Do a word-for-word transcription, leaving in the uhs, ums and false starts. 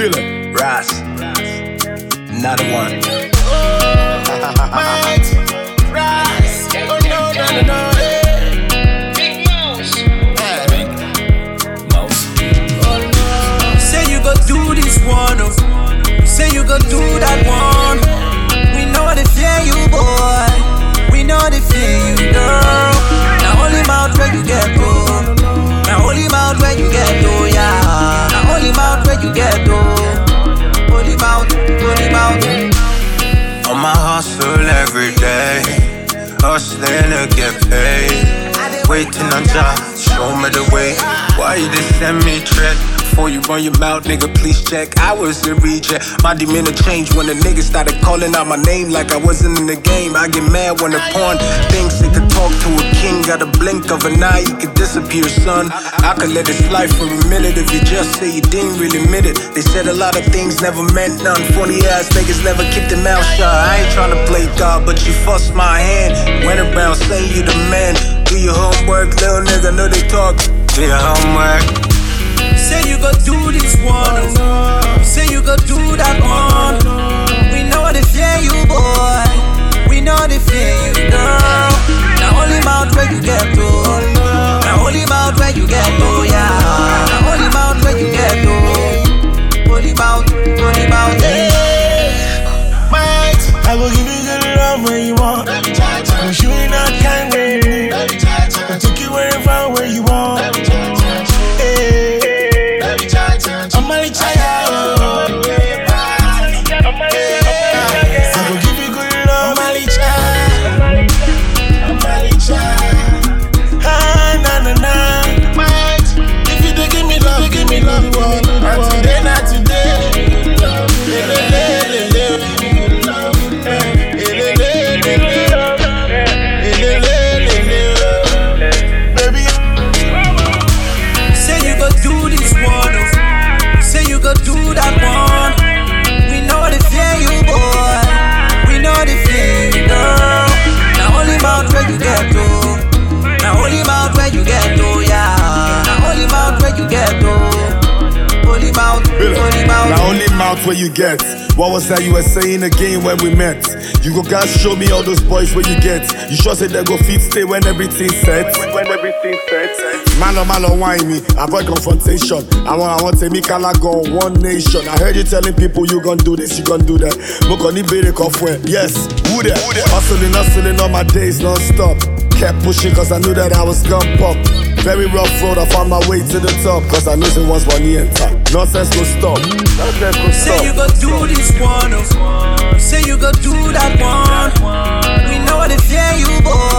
Feel it. Ras. Another one. Might rise. Oh no, no, no, no. Big Mouse. Big Mouse. Say you go do this one. Oh. Say you go do that one. We know they fear you, boy. We know they fear you, girl. Now only mouth where you get go. Now only mouth where you get go, yeah. Now only mouth where you get go. Holy mouth, holy mouth. On my hustle every day, hustling to get paid. Waiting on job, show me the way. Why you just send me trick? Before you run your mouth, nigga, please check. I was a reject. My demeanor changed when the nigga started calling out my name like I wasn't in the game. I get mad when the pawn thinks he could talk to a king. Got a blink of an eye, he could disappear, son. I could let it slide for a minute if you just say you didn't really admit it. They said a lot of things never meant none. Funny ass niggas never keep their mouth shut. I ain't tryna play God, but you fussed my hand. Went around saying you the man. Do your homework, little nigga, know they talk. Do your homework. Say you go do this one. Say you go do that one. We know they fear you, boy. We know they fear you, girl. Now only mouth where you get to. Now only mouth where you get to, yeah. Now only mouth where you get to. Holy mouth, holy mouth, yeah. Might, I will give you good love when you want. I'm sure you're not kind when you need. I'll take you wherever where you want. I'm only child. I will give you good love. I'm only child. I'm only child. Ah, na na na. Might, if you don't give me love, give me love. Not today, not today. Baby, say you go do this one. Say you go do that one. We know they fear you, boy. We know they fear you, girl. Now only mouth where you get to. Now only mouth where you get to, yeah. Now only mouth where you get to. Holy mouth, holy mouth. Now only mouth where you get. What was that you were saying again when we met? You go guys show me all those boys where you get. You sure say they go fit stay when everything's set. When everything's set. Man oh man oh whine me, avoid confrontation. I want I want to make Allah go one nation. I heard you telling people you gon' do this, you gon' do that. Mokoni bere kofwe. Yes, who that? Hustling, hustling all my days non-stop. Kept pushing cause I knew that I was gon' pop. Very rough road, I found my way to the top. Cause I knew it was one year time. Nonsense go stop. Nonsense go stop. Say you go do this one. Say you go do that one. We know they fear you, boy.